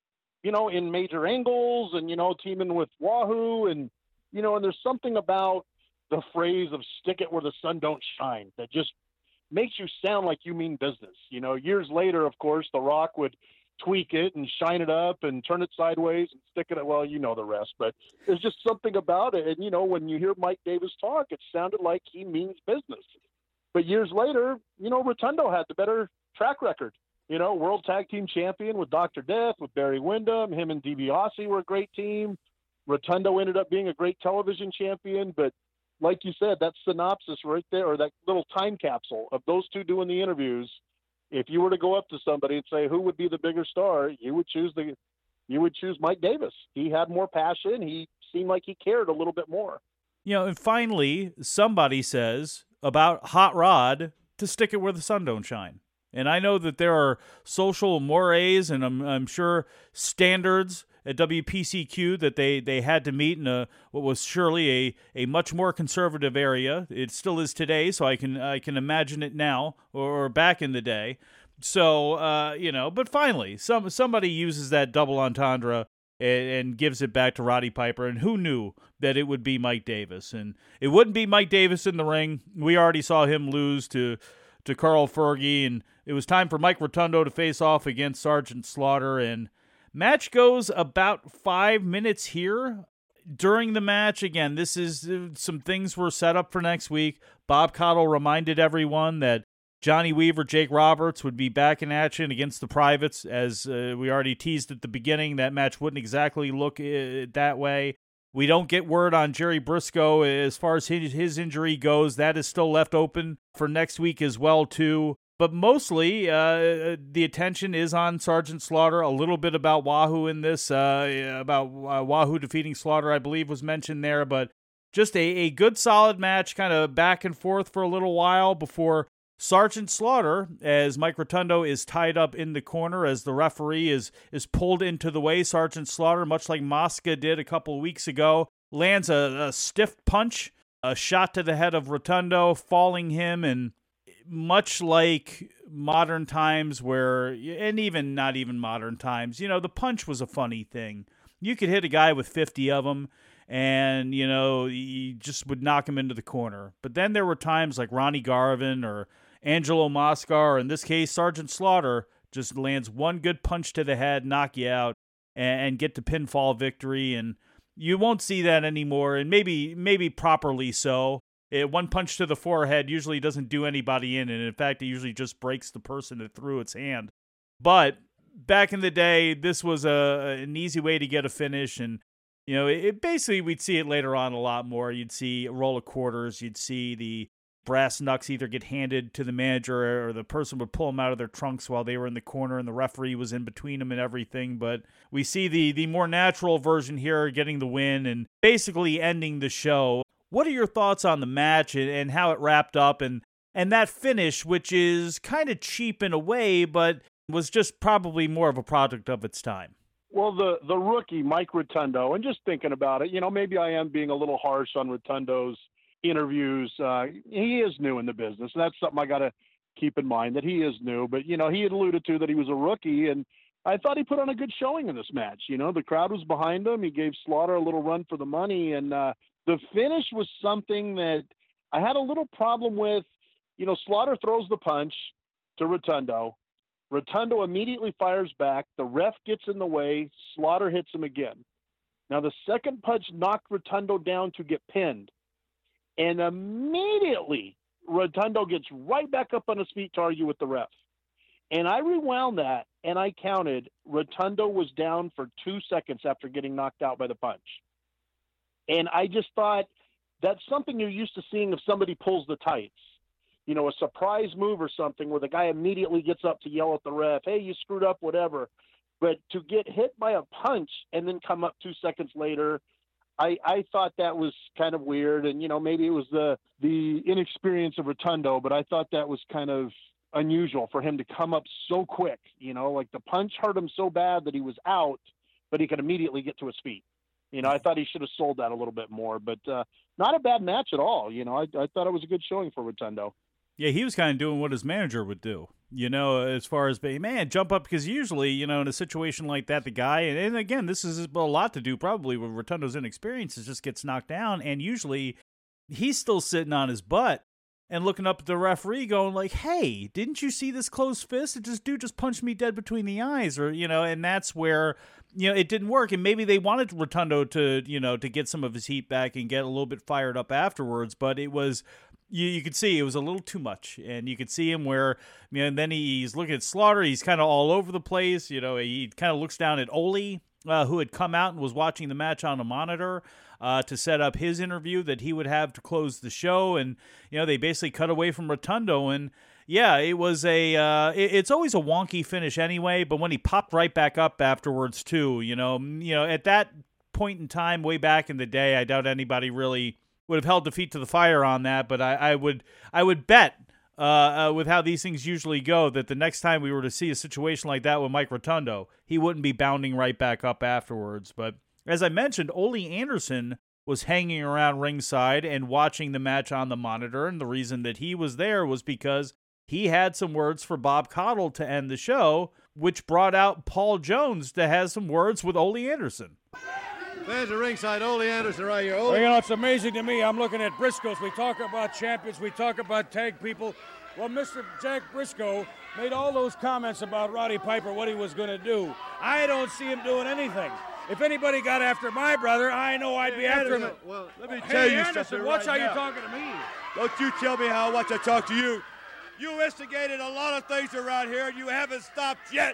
in major angles and, teaming with Wahoo. And, and there's something about the phrase of stick it where the sun don't shine that just makes you sound like you mean business. Years later, of course, The Rock would tweak it and shine it up and turn it sideways and stick it, well, the rest. But there's just something about it. And, when you hear Mike Davis talk, it sounded like he means business. But years later, Rotundo had the better track record. World Tag Team Champion with Dr. Death, with Barry Windham. Him and DiBiase were a great team. Rotundo ended up being a great television champion. But like you said, that synopsis right there, or that little time capsule of those two doing the interviews, if you were to go up to somebody and say who would be the bigger star, you would choose Mike Davis. He had more passion. He seemed like he cared a little bit more. And finally, somebody says about Hot Rod to stick it where the sun don't shine. And I know that there are social mores and I'm sure standards at WPCQ that they had to meet in what was surely a much more conservative area. It still is today, so I can imagine it now or back in the day. So but finally somebody uses that double entendre and gives it back to Roddy Piper. And who knew that it would be Mike Davis? And it wouldn't be Mike Davis in the ring. We already saw him lose to Carl Fergie, and it was time for Mike Rotundo to face off against Sergeant Slaughter. And match goes about 5 minutes here. During the match, again, this is some things were set up for next week. Bob Caudle reminded everyone that Johnny Weaver, Jake Roberts would be back in action against the Privates. As we already teased at the beginning, that match wouldn't exactly look that way. We don't get word on Jerry Briscoe as far as his injury goes. That is still left open for next week as well, too. But mostly, the attention is on Sergeant Slaughter. A little bit about Wahoo in this, about Wahoo defeating Slaughter, I believe, was mentioned there. But just a good, solid match, kind of back and forth for a little while before Sergeant Slaughter, as Mike Rotundo is tied up in the corner as the referee is pulled into the way. Sergeant Slaughter, much like Mosca did a couple of weeks ago, lands a stiff punch, a shot to the head of Rotundo, falling him, and much like modern times and even not even modern times, the punch was a funny thing. You could hit a guy with 50 of them and, you just would knock him into the corner. But then there were times like Ronnie Garvin or Angelo Mosca, or in this case, Sergeant Slaughter, just lands one good punch to the head, knock you out, and get the pinfall victory. And you won't see that anymore, and maybe properly so. One punch to the forehead usually doesn't do anybody in, and in fact, it usually just breaks the person that threw its hand. But back in the day, this was an easy way to get a finish, and it basically, we'd see it later on a lot more. You'd see a roll of quarters, you'd see the brass knucks either get handed to the manager or the person would pull them out of their trunks while they were in the corner and the referee was in between them and everything. But we see the more natural version here, getting the win and basically ending the show. What are your thoughts on the match and how it wrapped up and that finish, which is kind of cheap in a way, but was just probably more of a product of its time? Well, the rookie, Mike Rotundo, and just thinking about it, maybe I am being a little harsh on Rotundo's interviews. He is new in the business, and that's something I got to keep in mind, that he is new. But, he had alluded to that he was a rookie, and I thought he put on a good showing in this match. The crowd was behind him. He gave Slaughter a little run for the money, and the finish was something that I had a little problem with. Slaughter throws the punch to Rotundo. Rotundo immediately fires back. The ref gets in the way. Slaughter hits him again. Now, the second punch knocked Rotundo down to get pinned. And immediately, Rotundo gets right back up on his feet to argue with the ref. And I rewound that, and I counted. Rotundo was down for 2 seconds after getting knocked out by the punch. And I just thought that's something you're used to seeing if somebody pulls the tights. A surprise move or something where the guy immediately gets up to yell at the ref, hey, you screwed up, whatever. But to get hit by a punch and then come up 2 seconds later, I thought that was kind of weird. And, maybe it was the inexperience of Rotundo, but I thought that was kind of unusual for him to come up so quick. Like the punch hurt him so bad that he was out, but he could immediately get to his feet. I thought he should have sold that a little bit more, but not a bad match at all. I thought it was a good showing for Rotundo. Yeah, he was kind of doing what his manager would do, as far as being, man, jump up, because usually, in a situation like that, the guy, and again, this is a lot to do probably with Rotundo's inexperience, just gets knocked down, and usually he's still sitting on his butt and looking up at the referee going like, hey, didn't you see this closed fist? Dude just punched me dead between the eyes, or, and that's where, it didn't work, and maybe they wanted Rotundo to, to get some of his heat back and get a little bit fired up afterwards, but it was... You could see it was a little too much, and you could see him where, and then he's looking at Slaughter. He's kind of all over the place. He kind of looks down at Ole, who had come out and was watching the match on a monitor to set up his interview that he would have to close the show. And, they basically cut away from Rotundo. And, yeah, it was it's always a wonky finish anyway, but when he popped right back up afterwards, too, at that point in time, way back in the day, I doubt anybody really would have held defeat to the fire on that, but I would bet with how these things usually go that the next time we were to see a situation like that with Mike Rotundo, he wouldn't be bounding right back up afterwards. But as I mentioned, Ole Anderson was hanging around ringside and watching the match on the monitor, and the reason that he was there was because he had some words for Bob Caudle to end the show, which brought out Paul Jones to have some words with Ole Anderson. Fans at ringside, Ole Anderson right here. Ole. Well, it's amazing to me. I'm looking at Briscoes. We talk about champions. We talk about tag people. Well, Mr. Jack Briscoe made all those comments about Roddy Piper, what he was going to do. I don't see him doing anything. If anybody got after my brother, I know I'd be after him. Well, let me tell you Anderson, something watch right how now. you're talking to me. Don't you tell me how much I talk to you. You instigated a lot of things around here, and you haven't stopped yet.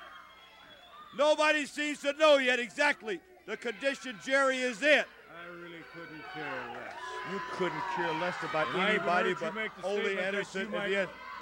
Nobody seems to know yet exactly the condition Jerry is in. I really couldn't care less. You couldn't care less about anybody but Ole Anderson.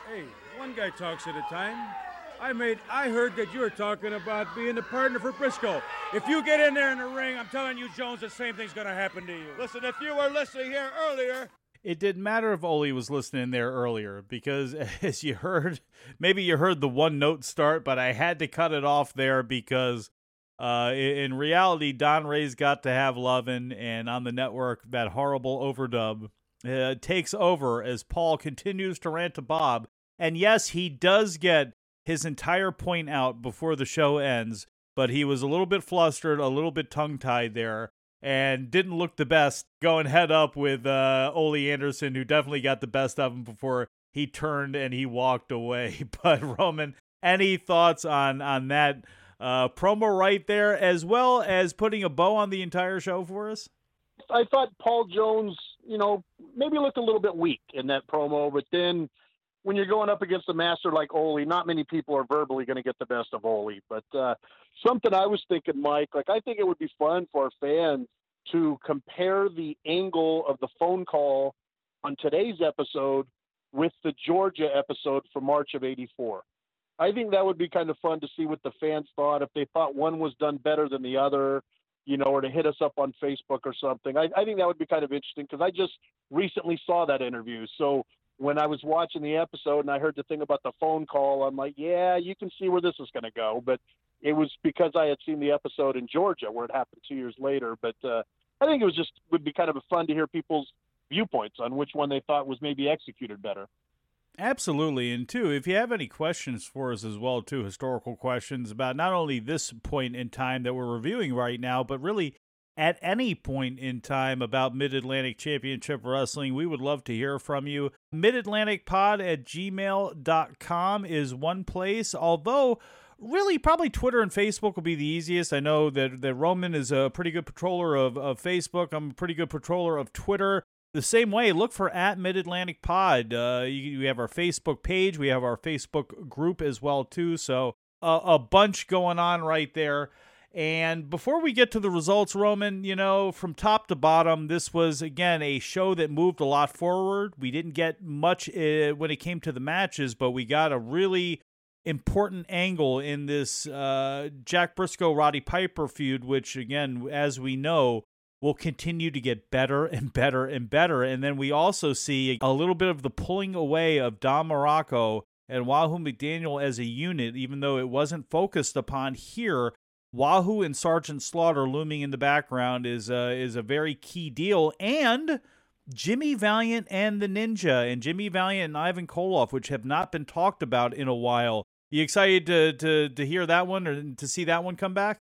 Hey, one guy talks at a time. I heard that you were talking about being the partner for Briscoe. If you get in there in the ring, I'm telling you, Jones, the same thing's going to happen to you. Listen, if you were listening here earlier. It didn't matter if Ole was listening there earlier because, as you heard, maybe you heard the one note start, but I had to cut it off there because in reality, Don Ray's Got to Have Lovin', and on the network, that horrible overdub takes over as Paul continues to rant to Bob. And yes, he does get his entire point out before the show ends, but he was a little bit flustered, a little bit tongue-tied there, and didn't look the best going head up with Ole Anderson, who definitely got the best of him before he turned and he walked away. But Roman, any thoughts on that promo right there, as well as putting a bow on the entire show for us? I thought Paul Jones, maybe looked a little bit weak in that promo, but then when you're going up against a master like Ole, not many people are verbally going to get the best of Ole. But something I was thinking, Mike, I think it would be fun for our fans to compare the angle of the phone call on today's episode with the Georgia episode from March of '84. I think that would be kind of fun to see what the fans thought, if they thought one was done better than the other, or to hit us up on Facebook or something. I think that would be kind of interesting because I just recently saw that interview. So when I was watching the episode and I heard the thing about the phone call, I'm like, yeah, you can see where this is going to go. But it was because I had seen the episode in Georgia where it happened 2 years later. But I think it would be kind of fun to hear people's viewpoints on which one they thought was maybe executed better. Absolutely. And too, if you have any questions for us as well, too, historical questions about not only this point in time that we're reviewing right now, but really at any point in time about Mid-Atlantic Championship Wrestling, we would love to hear from you. midatlanticpod@gmail.com is one place, although really probably Twitter and Facebook will be the easiest. I know that Roman is a pretty good patroller of Facebook. I'm a pretty good patroller of Twitter. The same way, look for @MidAtlanticPod. We have our Facebook page. We have our Facebook group as well, too. So a bunch going on right there. And before we get to the results, Roman, from top to bottom, this was, again, a show that moved a lot forward. We didn't get much when it came to the matches, but we got a really important angle in this Jack Briscoe-Roddy Piper feud, which, again, as we know, will continue to get better and better and better. And then we also see a little bit of the pulling away of Don Morocco and Wahoo McDaniel as a unit, even though it wasn't focused upon here. Wahoo and Sergeant Slaughter looming in the background is a very key deal. And Jimmy Valiant and the Ninja, and Jimmy Valiant and Ivan Koloff, which have not been talked about in a while. You excited to hear that one or to see that one come back?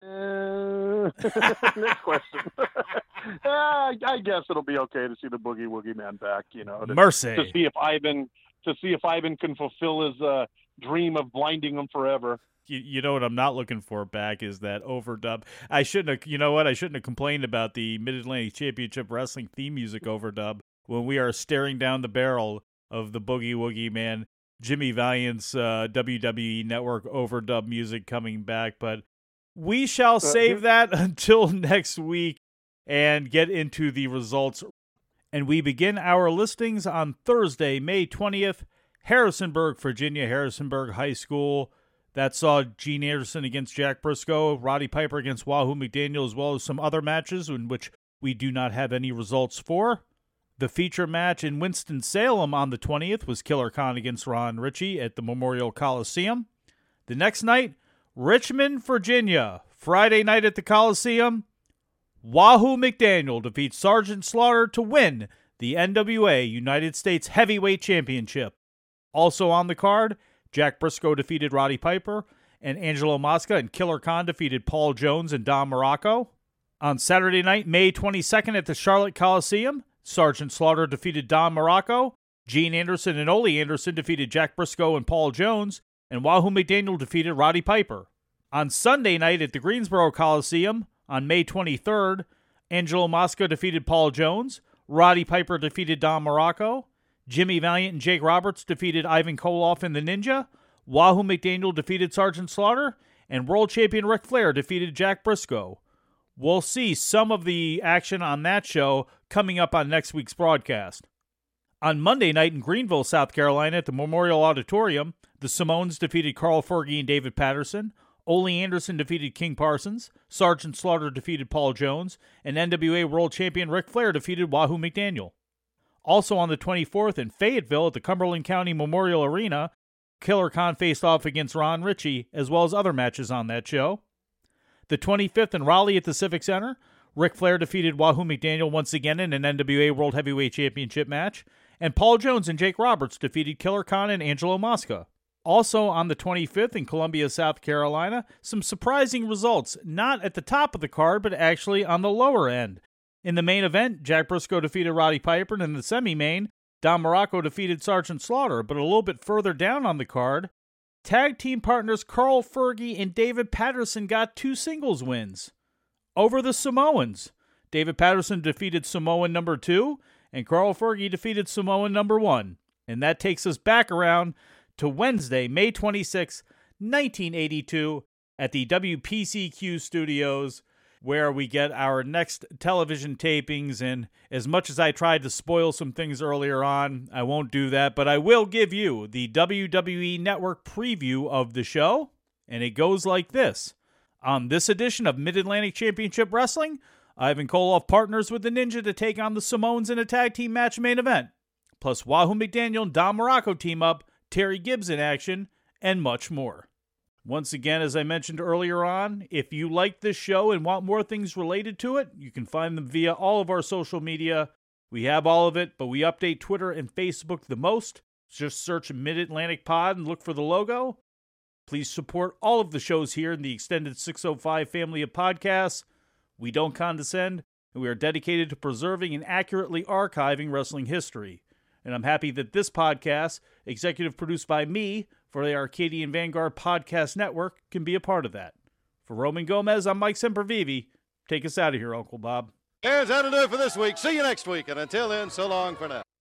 Next question. I guess it'll be okay to see the Boogie Woogie Man back. Mercy. To see if Ivan can fulfill his dream of blinding him forever. You know what I'm not looking for back is that overdub. I shouldn't have complained about the Mid-Atlantic Championship Wrestling theme music overdub when we are staring down the barrel of the Boogie Woogie Man, Jimmy Valiant's WWE Network overdub music coming back. But we shall save that until next week and get into the results. And we begin our listings on Thursday, May 20th, Harrisonburg, Virginia, Harrisonburg High School. That saw Gene Anderson against Jack Briscoe, Roddy Piper against Wahoo McDaniel, as well as some other matches in which we do not have any results for. The feature match in Winston-Salem on the 20th was Killer Khan against Ron Ritchie at the Memorial Coliseum. The next night, Richmond, Virginia, Friday night at the Coliseum, Wahoo McDaniel defeats Sergeant Slaughter to win the NWA United States Heavyweight Championship. Also on the card, Jack Briscoe defeated Roddy Piper, and Angelo Mosca and Killer Khan defeated Paul Jones and Don Morocco. On Saturday night, May 22nd at the Charlotte Coliseum, Sergeant Slaughter defeated Don Morocco, Gene Anderson and Ole Anderson defeated Jack Briscoe and Paul Jones, and Wahoo McDaniel defeated Roddy Piper. On Sunday night at the Greensboro Coliseum, on May 23rd, Angelo Mosca defeated Paul Jones, Roddy Piper defeated Don Morocco, Jimmy Valiant and Jake Roberts defeated Ivan Koloff and the Ninja, Wahoo McDaniel defeated Sergeant Slaughter, and World Champion Ric Flair defeated Jack Briscoe. We'll see some of the action on that show coming up on next week's broadcast. On Monday night in Greenville, South Carolina at the Memorial Auditorium, the Samoans defeated Carl Fergie and David Patterson, Ole Anderson defeated King Parsons, Sergeant Slaughter defeated Paul Jones, and NWA World Champion Ric Flair defeated Wahoo McDaniel. Also on the 24th in Fayetteville at the Cumberland County Memorial Arena, Killer Khan faced off against Ron Ritchie, as well as other matches on that show. The 25th in Raleigh at the Civic Center, Ric Flair defeated Wahoo McDaniel once again in an NWA World Heavyweight Championship match, and Paul Jones and Jake Roberts defeated Killer Khan and Angelo Mosca. Also on the 25th in Columbia, South Carolina, some surprising results, not at the top of the card, but actually on the lower end. In the main event, Jack Briscoe defeated Roddy Piper, and in the semi-main, Don Morocco defeated Sergeant Slaughter. But a little bit further down on the card, tag team partners Carl Fergie and David Patterson got 2 singles wins over the Samoans. David Patterson defeated Samoan number 2, and Carl Fergie defeated Samoan number 1. And that takes us back around to Wednesday, May 26, 1982, at the WPCQ studios, where we get our next television tapings. And as much as I tried to spoil some things earlier on, I won't do that, but I will give you the WWE Network preview of the show, and it goes like this. On this edition of Mid-Atlantic Championship Wrestling, Ivan Koloff partners with the Ninja to take on the Samoans in a tag team match main event. Plus, Wahoo McDaniel and Don Morocco team up, Terry Gibbs in action, and much more. Once again, as I mentioned earlier on, if you like this show and want more things related to it, you can find them via all of our social media. We have all of it, but we update Twitter and Facebook the most. Just search Mid-Atlantic Pod and look for the logo. Please support all of the shows here in the extended 605 family of podcasts. We don't condescend, and we are dedicated to preserving and accurately archiving wrestling history. And I'm happy that this podcast, executive produced by me for the Arcadian Vanguard Podcast Network, can be a part of that. For Roman Gomez, I'm Mike Sempervive. Take us out of here, Uncle Bob. There's that'll do it for this week. See you next week, and until then, so long for now.